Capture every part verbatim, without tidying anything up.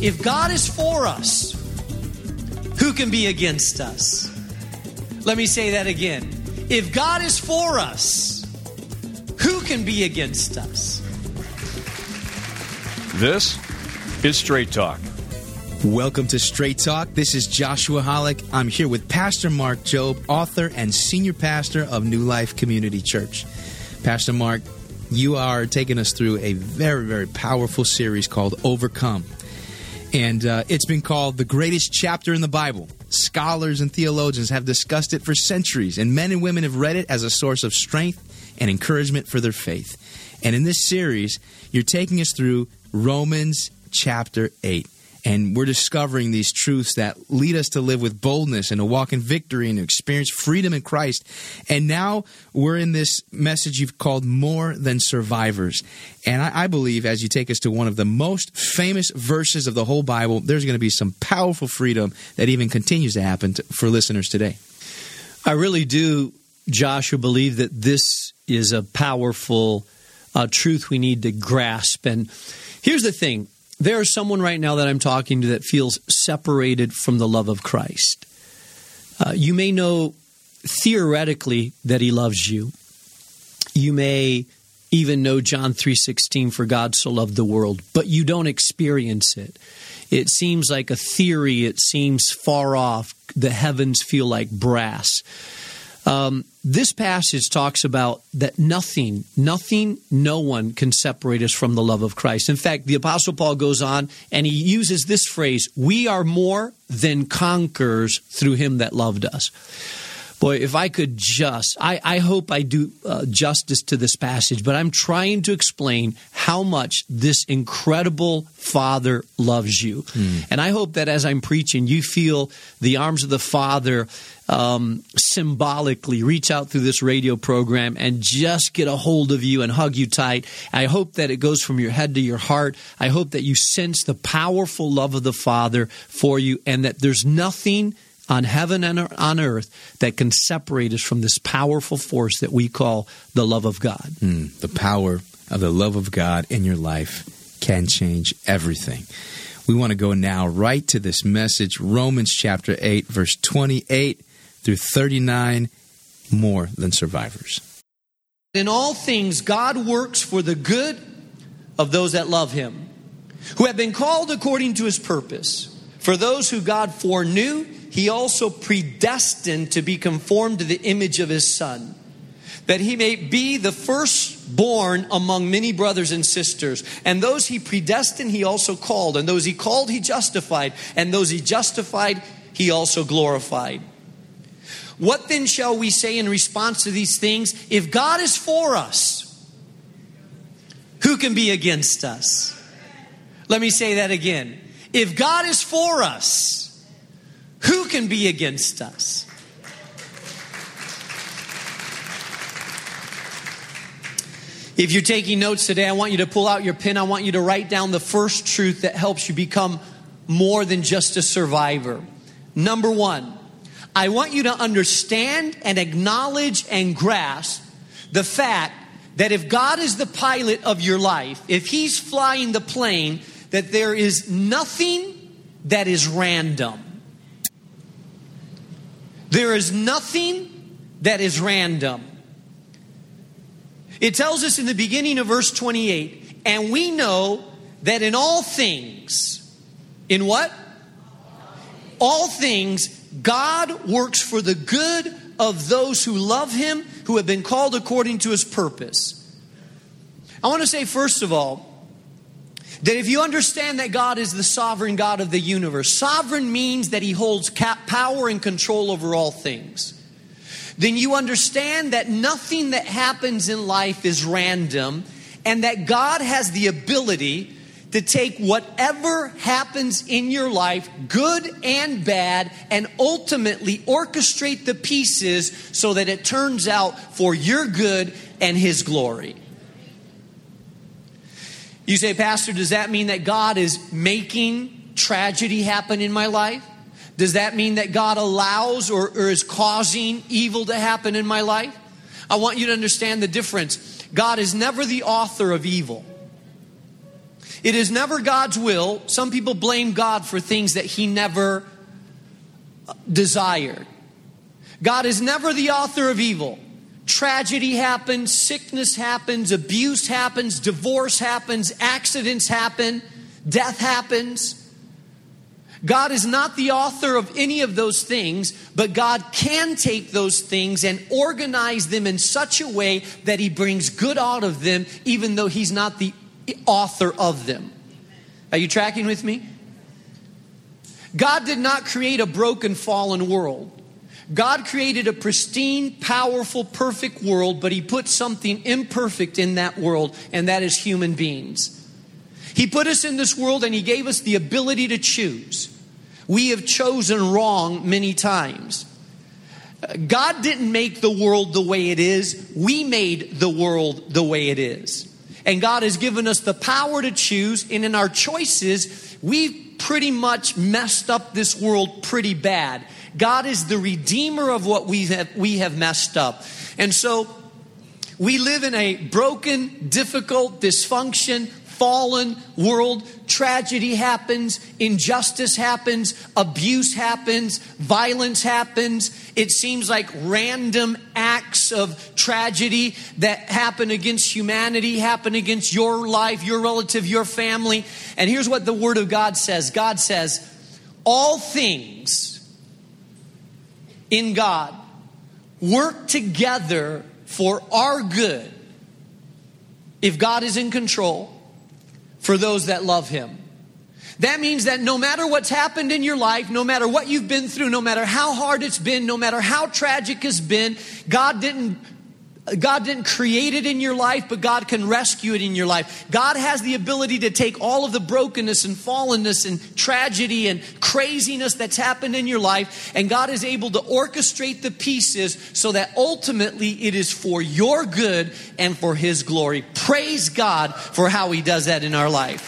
If God is for us, who can be against us? Let me say that again. If God is for us, who can be against us? This is Straight Talk. Welcome to Straight Talk. This is Joshua Hollick. I'm here with Pastor Mark Jobe, author and senior pastor of New Life Community Church. Pastor Mark, you are taking us through a very, very powerful series called Overcome. And uh, it's been called the greatest chapter in the Bible. Scholars and theologians have discussed it for centuries, and men and women have read it as a source of strength and encouragement for their faith. And in this series, you're taking us through Romans chapter eight. And we're discovering these truths that lead us to live with boldness and to walk in victory and to experience freedom in Christ. And now we're in this message you've called More Than Survivors. And I, I believe as you take us to one of the most famous verses of the whole Bible, there's going to be some powerful freedom that even continues to happen to, for listeners today. I really do, Joshua, believe that this is a powerful uh, truth we need to grasp. And here's the thing. There is someone right now that I'm talking to that feels separated from the love of Christ. Uh, you may know theoretically that he loves you. You may even know John three sixteen, for God so loved the world, but you don't experience it. It seems like a theory. It seems far off. The heavens feel like brass. Um, this passage talks about that nothing, nothing, no one can separate us from the love of Christ. In fact, the Apostle Paul goes on and he uses this phrase, we are more than conquerors through him that loved us. Boy, if I could just, I, I hope I do uh, justice to this passage, but I'm trying to explain how much this incredible Father loves you. Mm. And I hope that as I'm preaching, you feel the arms of the Father um, symbolically reach out through this radio program and just get a hold of you and hug you tight. I hope that it goes from your head to your heart. I hope that you sense the powerful love of the Father for you and that there's nothing on heaven and on earth that can separate us from this powerful force that we call the love of God. Mm, the power of the love of God in your life can change everything. We want to go now right to this message, Romans chapter eight, verse twenty-eight through thirty-nine, more than survivors. In all things, God works for the good of those that love him, who have been called according to his purpose. For those who God foreknew, he also predestined to be conformed to the image of his Son, that he may be the firstborn among many brothers and sisters. And those he predestined, he also called. And those he called, he justified. And those he justified, he also glorified. What then shall we say in response to these things? If God is for us, who can be against us? Let me say that again. If God is for us, who can be against us? If you're taking notes today, I want you to pull out your pen. I want you to write down the first truth that helps you become more than just a survivor. Number one, I want you to understand and acknowledge and grasp the fact that if God is the pilot of your life, if he's flying the plane, that there is nothing that is random. There is nothing that is random. It tells us in the beginning of verse twenty-eight, and we know that in all things, in what? All things, God works for the good of those who love him, who have been called according to his purpose. I want to say, first of all, that if you understand that God is the sovereign God of the universe, sovereign means that he holds power and control over all things, then you understand that nothing that happens in life is random and that God has the ability to take whatever happens in your life, good and bad, and ultimately orchestrate the pieces so that it turns out for your good and his glory. You say, Pastor, does that mean that God is making tragedy happen in my life? Does that mean that God allows or, or is causing evil to happen in my life? I want you to understand the difference. God is never the author of evil. It is never God's will. Some people blame God for things that he never desired. God is never the author of evil. Tragedy happens, sickness happens, abuse happens, divorce happens, accidents happen, death happens. God is not the author of any of those things, but God can take those things and organize them in such a way that he brings good out of them, even though he's not the author of them. Are you tracking with me? God did not create a broken, fallen world. God created a pristine, powerful, perfect world, but he put something imperfect in that world, and that is human beings. He put us in this world and he gave us the ability to choose. We have chosen wrong many times. God didn't make the world the way it is. We made the world the way it is. And God has given us the power to choose, and in our choices, we've pretty much messed up this world pretty bad. God is the redeemer of what we have, we have messed up. And so we live in a broken, difficult, dysfunction, fallen world. Tragedy happens, injustice happens, abuse happens, violence happens. It seems like random acts of tragedy that happen against humanity, happen against your life, your relative, your family. And here's what the Word of God says. God says, all things in God work together for our good if God is in control, for those that love him. That means that no matter what's happened in your life, no matter what you've been through, no matter how hard it's been, no matter how tragic it's been, God didn't God didn't create it in your life, but God can rescue it in your life. God has the ability to take all of the brokenness and fallenness and tragedy and craziness that's happened in your life, and God is able to orchestrate the pieces so that ultimately it is for your good and for his glory. Praise God for how he does that in our life.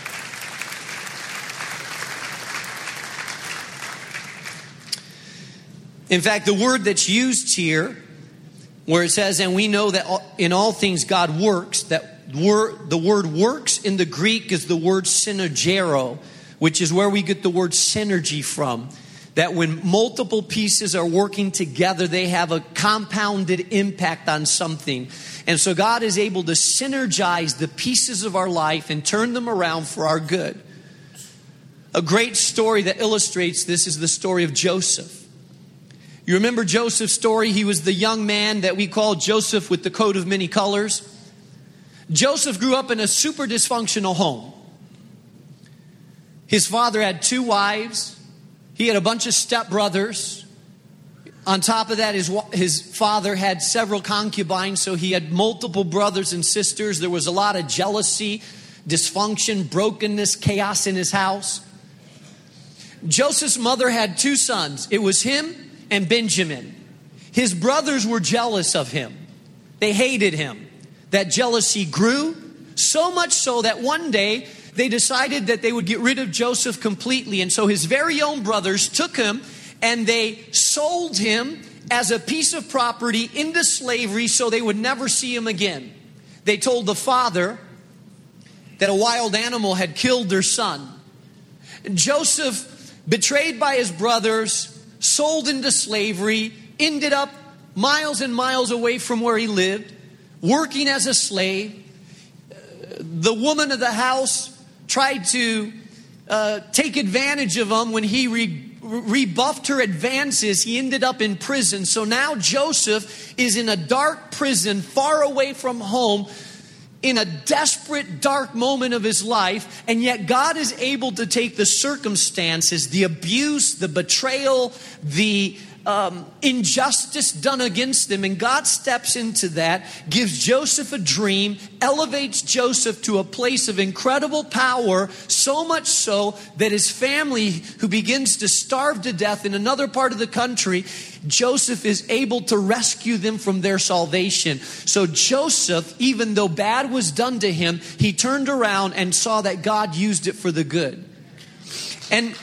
In fact, the word that's used here, where it says, and we know that in all things God works, that word, the word works in the Greek is the word synergero, which is where we get the word synergy from. That when multiple pieces are working together, they have a compounded impact on something. And so God is able to synergize the pieces of our life and turn them around for our good. A great story that illustrates this is the story of Joseph. You remember Joseph's story? He was the young man that we call Joseph with the coat of many colors. Joseph grew up in a super dysfunctional home. His father had two wives. He had a bunch of stepbrothers. On top of that, his, his father had several concubines, so he had multiple brothers and sisters. There was a lot of jealousy, dysfunction, brokenness, chaos in his house. Joseph's mother had two sons. It was him and Benjamin. His brothers were jealous of him. They hated him. That jealousy grew, so much so that one day they decided that they would get rid of Joseph completely. And so his very own brothers took him and they sold him as a piece of property into slavery so they would never see him again. They told the father that a wild animal had killed their son. Joseph, betrayed by his brothers, sold into slavery, ended up miles and miles away from where he lived, working as a slave. The woman of the house tried to uh, take advantage of him. When he re- rebuffed her advances, he ended up in prison. So now Joseph is in a dark prison far away from home, in a desperate, dark moment of his life, and yet God is able to take the circumstances, the abuse, the betrayal, the um, injustice done against him, and God steps into that, gives Joseph a dream, elevates Joseph to a place of incredible power, so much so that his family, who begins to starve to death in another part of the country, Joseph is able to rescue them from their salvation. So Joseph, even though bad was done to him, he turned around and saw that God used it for the good. And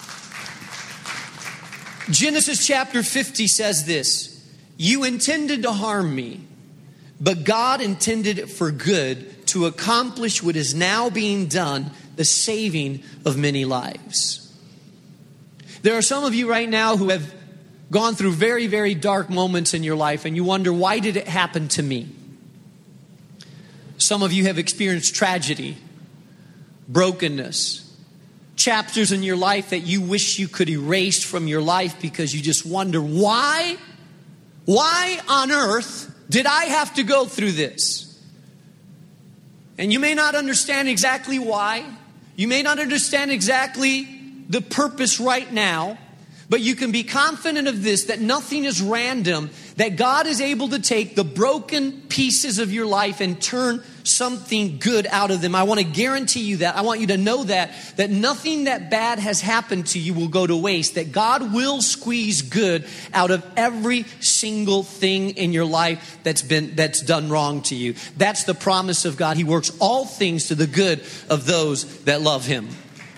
Genesis chapter fifty says this: you intended to harm me, but God intended it for good to accomplish what is now being done, the saving of many lives. There are some of you right now who have gone through very, very dark moments in your life, and you wonder, why did it happen to me? Some of you have experienced tragedy, brokenness, chapters in your life that you wish you could erase from your life because you just wonder, why? Why on earth did I have to go through this? And you may not understand exactly why. You may not understand exactly the purpose right now, but you can be confident of this, that nothing is random, that God is able to take the broken pieces of your life and turn something good out of them. I want to guarantee you that. I want you to know that, that nothing that bad has happened to you will go to waste, that God will squeeze good out of every single thing in your life that's been, that's done wrong to you. That's the promise of God. He works all things to the good of those that love Him.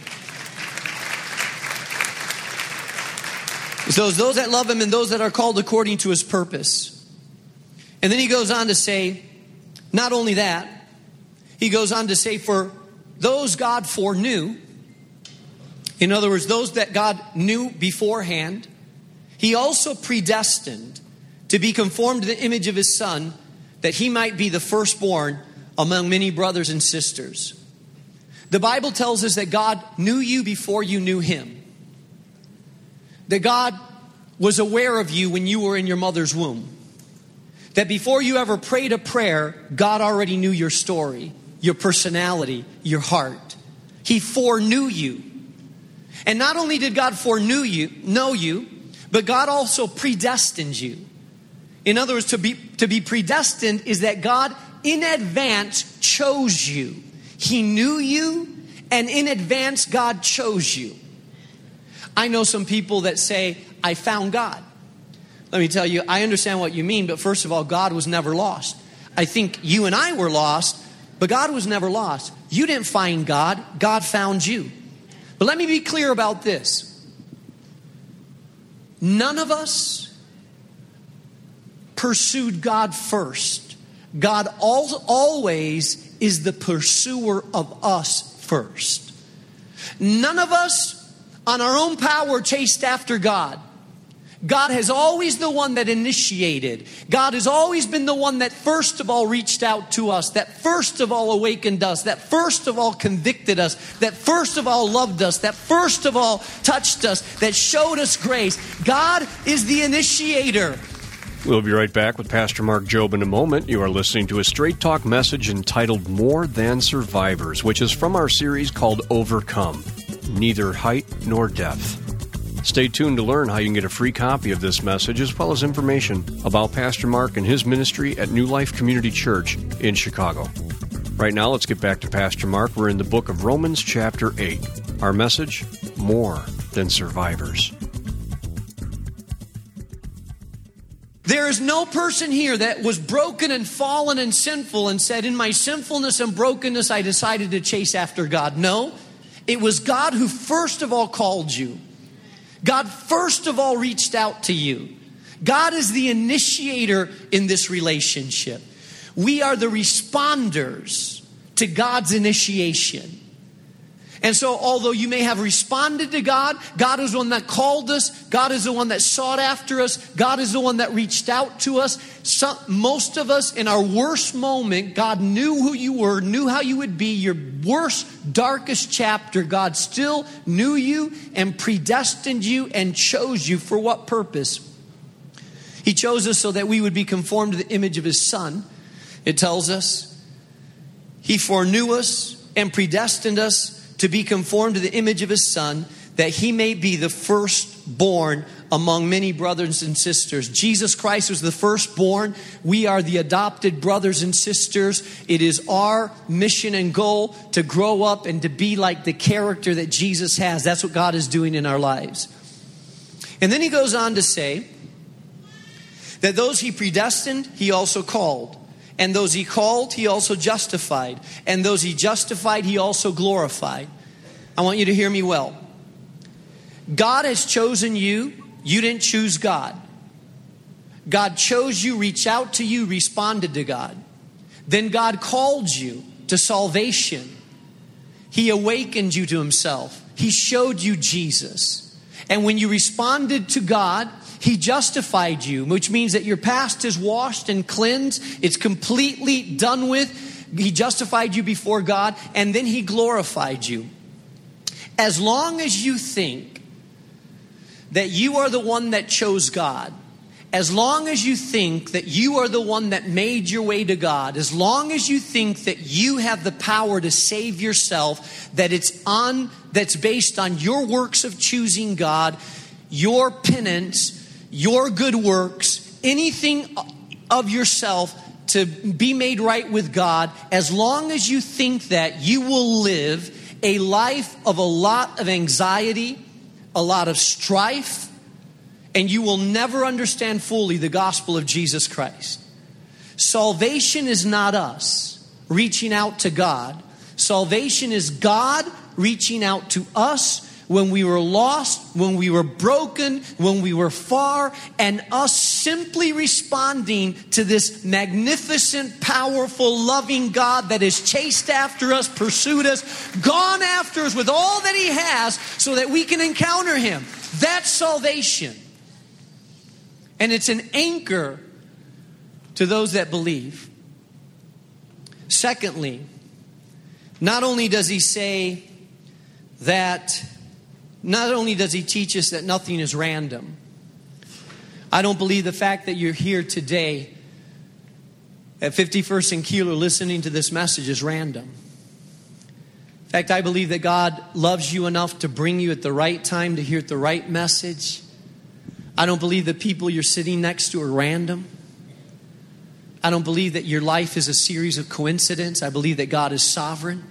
So it's those that love Him and those that are called according to His purpose. And then He goes on to say, not only that, He goes on to say, for those God foreknew, in other words, those that God knew beforehand, He also predestined to be conformed to the image of His Son, that He might be the firstborn among many brothers and sisters. The Bible tells us that God knew you before you knew Him. That God was aware of you when you were in your mother's womb. That before you ever prayed a prayer, God already knew your story, your personality, your heart. He foreknew you. And not only did God foreknew you, know you, but God also predestined you. In other words, to be, to be predestined is that God in advance chose you. He knew you, and in advance God chose you. I know some people that say, I found God. Let me tell you, I understand what you mean, but first of all, God was never lost. I think you and I were lost, but God was never lost. You didn't find God, God found you. But let me be clear about this. None of us pursued God first. God al- always is the pursuer of us first. None of us on our own power chased after God. God has always the one that initiated. God has always been the one that first of all reached out to us, that first of all awakened us, that first of all convicted us, that first of all loved us, that first of all touched us, that showed us grace. God is the initiator. We'll be right back with Pastor Mark Jobe in a moment. You are listening to a Straight Talk message entitled More Than Survivors, which is from our series called Overcome. Neither height nor depth. Stay tuned to learn how you can get a free copy of this message as well as information about Pastor Mark and his ministry at New Life Community Church in Chicago. Right now, let's get back to Pastor Mark. We're in the book of Romans chapter eight. Our message, More Than Survivors. There is no person here that was broken and fallen and sinful and said, in my sinfulness and brokenness, I decided to chase after God. No. It was God who first of all called you. God first of all reached out to you. God is the initiator in this relationship. We are the responders to God's initiation. And so although you may have responded to God, God is the one that called us. God is the one that sought after us. God is the one that reached out to us. Some, most of us in our worst moment, God knew who you were, knew how you would be. Your worst, darkest chapter, God still knew you and predestined you and chose you for what purpose? He chose us so that we would be conformed to the image of His Son. It tells us He foreknew us and predestined us to be conformed to the image of His Son, that He may be the firstborn among many brothers and sisters. Jesus Christ was the firstborn. We are the adopted brothers and sisters. It is our mission and goal to grow up and to be like the character that Jesus has. That's what God is doing in our lives. And then He goes on to say that those He predestined, He also called. And those He called, He also justified. And those He justified, He also glorified. I want you to hear me well. God has chosen you. You didn't choose God. God chose you, reached out to you, responded to God. Then God called you to salvation. He awakened you to himself. He showed you Jesus. And when you responded to God, he justified you, which means that your past is washed and cleansed. It's completely done with. He justified you before God, and then he glorified you. As long as you think that you are the one that chose God, as long as you think that you are the one that made your way to God, as long as you think that you have the power to save yourself, that it's on, that's based on your works of choosing God, your penance, your good works, anything of yourself to be made right with God, as long as you think that, you will live a life of a lot of anxiety, a lot of strife, and you will never understand fully the gospel of Jesus Christ. Salvation is not us reaching out to God. Salvation is God reaching out to us when we were lost, when we were broken, when we were far, and us simply responding to this magnificent, powerful, loving God that has chased after us, pursued us, gone after us with all that he has so that we can encounter him. That's salvation. And it's an anchor to those that believe. Secondly, not only does he say that, not only does he teach us that nothing is random. I don't believe the fact that you're here today at fifty-first and Keeler listening to this message is random. In fact, I believe that God loves you enough to bring you at the right time to hear the right message. I don't believe the people you're sitting next to are random. I don't believe that your life is a series of coincidences. I believe that God is sovereign.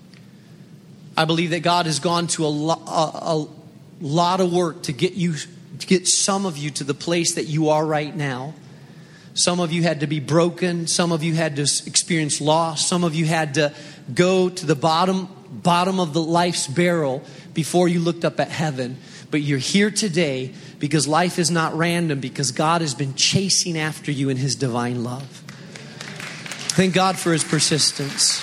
I believe that God has gone to a, lo- a, a lot of work to get you, to get some of you to the place that you are right now. Some of you had to be broken. Some of you had to experience loss. Some of you had to go to the bottom, bottom of the life's barrel before you looked up at heaven. But you're here today because life is not random, because God has been chasing after you in his divine love. Thank God for his persistence.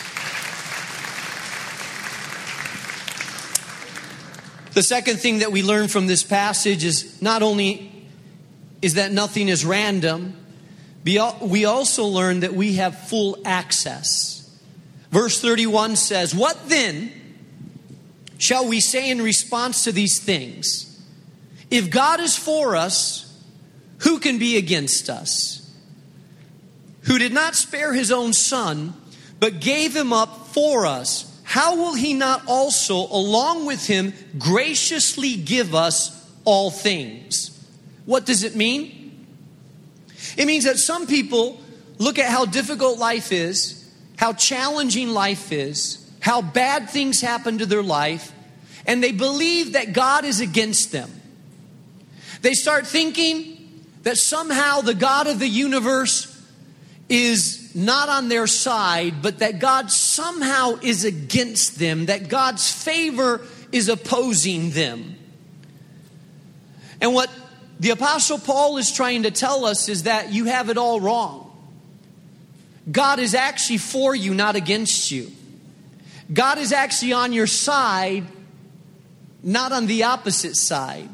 The second thing that we learn from this passage is not only is that nothing is random, we also learn that we have full access. Verse thirty-one says, "What then shall we say in response to these things? If God is for us, who can be against us? Who did not spare his own son, but gave him up for us, how will he not also, along with him, graciously give us all things?" What does it mean? It means that some people look at how difficult life is, how challenging life is, how bad things happen to their life, and they believe that God is against them. They start thinking that somehow the God of the universe is not on their side, but that God somehow is against them, that God's favor is opposing them. And what the Apostle Paul is trying to tell us is that you have it all wrong. God is actually for you, not against you. God is actually on your side, not on the opposite side.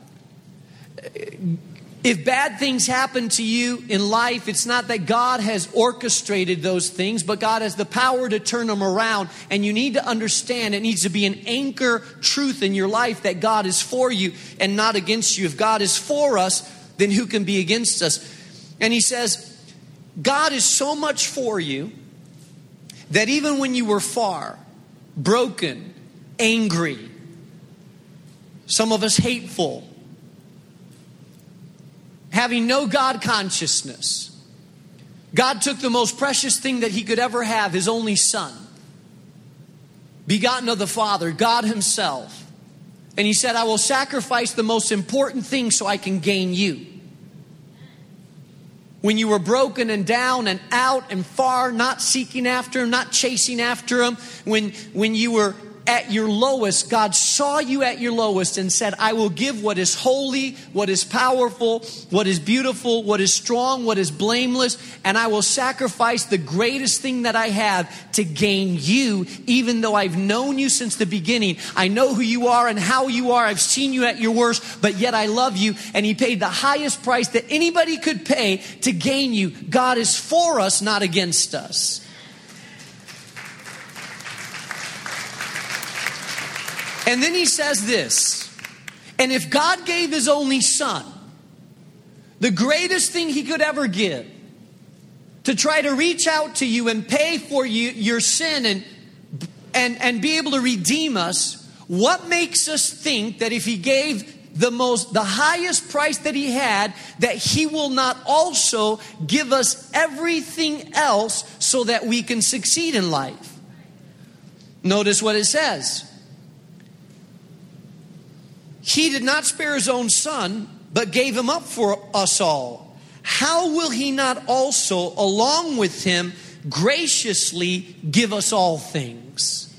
If bad things happen to you in life, it's not that God has orchestrated those things, but God has the power to turn them around. And you need to understand, it needs to be an anchor truth in your life that God is for you and not against you. If God is for us, then who can be against us? And he says, God is so much for you that even when you were far, broken, angry, some of us hateful, having no God consciousness, God took the most precious thing that he could ever have, his only son, begotten of the Father, God himself. And he said, I will sacrifice the most important thing so I can gain you. When you were broken and down and out and far, not seeking after him, not chasing after him, when, when you were at your lowest, God saw you at your lowest and said, I will give what is holy, what is powerful, what is beautiful, what is strong, what is blameless, and I will sacrifice the greatest thing that I have to gain you, even though I've known you since the beginning. I know who you are and how you are. I've seen you at your worst, but yet I love you. And he paid the highest price that anybody could pay to gain you. God is for us, not against us. And then he says this, and if God gave his only son, the greatest thing he could ever give, to try to reach out to you and pay for you your sin and, and, and be able to redeem us, what makes us think that if he gave the most, the highest price that he had, that he will not also give us everything else so that we can succeed in life? Notice what it says. He did not spare his own son, but gave him up for us all. How will he not also, along with him, graciously give us all things?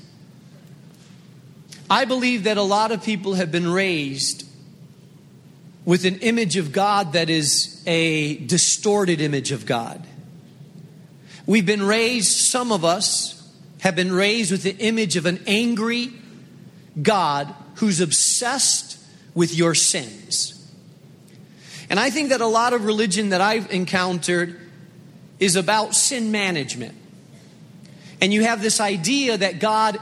I believe that a lot of people have been raised with an image of God that is a distorted image of God. We've been raised, some of us have been raised with the image of an angry God who's obsessed with your sins. And I think that a lot of religion that I've encountered is about sin management. And you have this idea that God,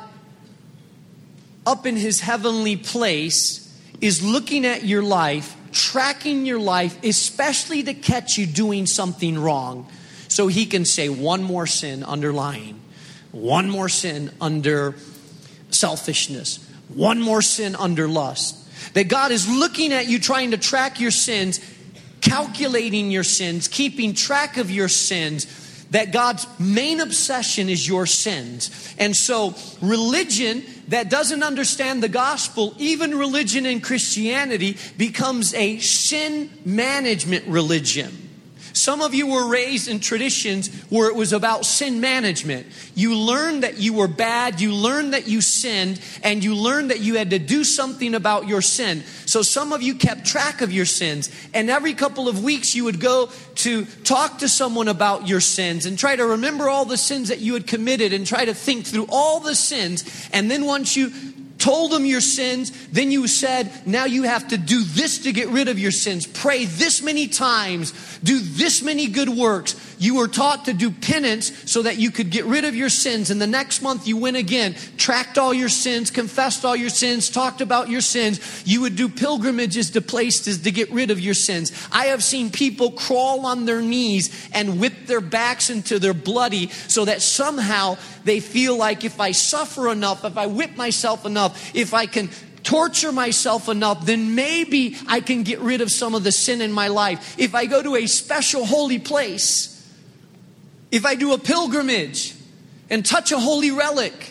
up in his heavenly place, is looking at your life, tracking your life, especially to catch you doing something wrong, so he can say one more sin under lying, one more sin under selfishness, one more sin under lust. That God is looking at you, trying to track your sins, calculating your sins, keeping track of your sins. That God's main obsession is your sins. And so religion that doesn't understand the gospel, even religion in Christianity, becomes a sin management religion. Some of you were raised in traditions where it was about sin management. You learned that you were bad, you learned that you sinned, and you learned that you had to do something about your sin. So some of you kept track of your sins, and every couple of weeks you would go to talk to someone about your sins and try to remember all the sins that you had committed and try to think through all the sins. And then once you told them your sins, then you said, now you have to do this to get rid of your sins. Pray this many times. Do this many good works. You were taught to do penance so that you could get rid of your sins. And the next month you went again, tracked all your sins, confessed all your sins, talked about your sins. You would do pilgrimages to places to get rid of your sins. I have seen people crawl on their knees and whip their backs until they're bloody so that somehow they feel like if I suffer enough, if I whip myself enough, if I can torture myself enough, then maybe I can get rid of some of the sin in my life. If I go to a special holy place, if I do a pilgrimage and touch a holy relic,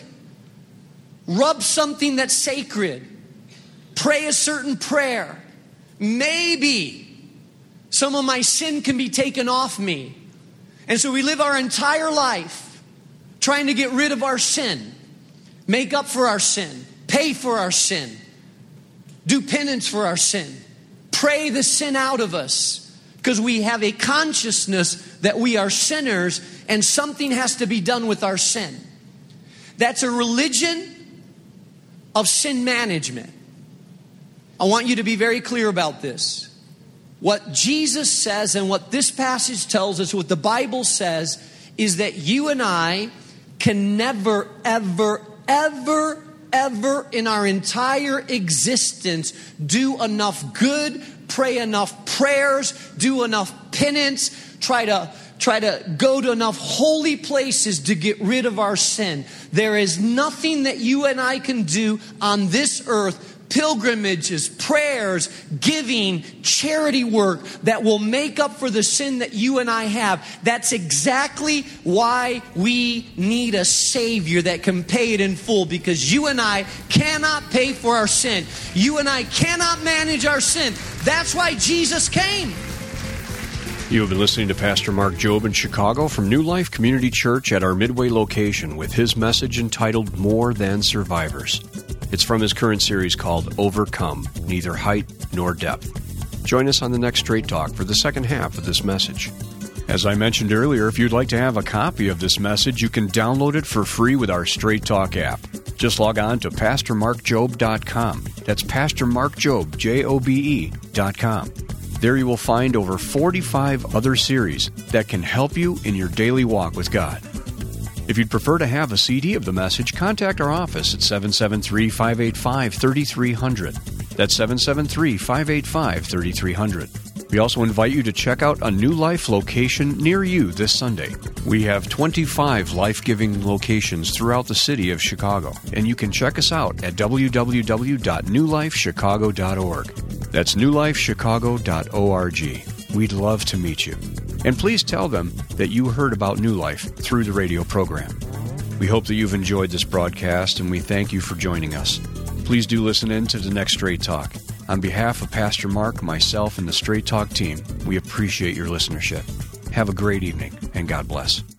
rub something that's sacred, pray a certain prayer, maybe some of my sin can be taken off me. And so we live our entire life trying to get rid of our sin, make up for our sin, pay for our sin, do penance for our sin, pray the sin out of us, because we have a consciousness that we are sinners and something has to be done with our sin. That's a religion of sin management. I want you to be very clear about this. What Jesus says and what this passage tells us, what the Bible says, is that you and I can never, ever, ever, ever in our entire existence do enough good, pray enough prayers, do enough penance, try to try to go to enough holy places to get rid of our sin. There is nothing that you and I can do on this earth, pilgrimages, prayers, giving, charity work, that will make up for the sin that you and I have. That's exactly why we need a Savior that can pay it in full, because you and I cannot pay for our sin. You and I cannot manage our sin. That's why Jesus came. You have been listening to Pastor Mark Jobe in Chicago from New Life Community Church at our Midway location with his message entitled More Than Survivors. It's from his current series called Overcome, Neither Height Nor Depth. Join us on the next Straight Talk for the second half of this message. As I mentioned earlier, if you'd like to have a copy of this message, you can download it for free with our Straight Talk app. Just log on to pastor mark jobe dot com. That's Pastor Mark Jobe, J O B E, dot com. There you will find over forty-five other series that can help you in your daily walk with God. If you'd prefer to have a C D of the message, contact our office at seven seven three, five eight five, three three zero zero. That's seven seven three, five eight five, three three zero zero. We also invite you to check out a New Life location near you this Sunday. We have twenty-five life-giving locations throughout the city of Chicago, and you can check us out at w w w dot new life chicago dot org. That's new life chicago dot org. We'd love to meet you. And please tell them that you heard about New Life through the radio program. We hope that you've enjoyed this broadcast, and we thank you for joining us. Please do listen in to the next Straight Talk. On behalf of Pastor Mark, myself, and the Straight Talk team, we appreciate your listenership. Have a great evening, and God bless.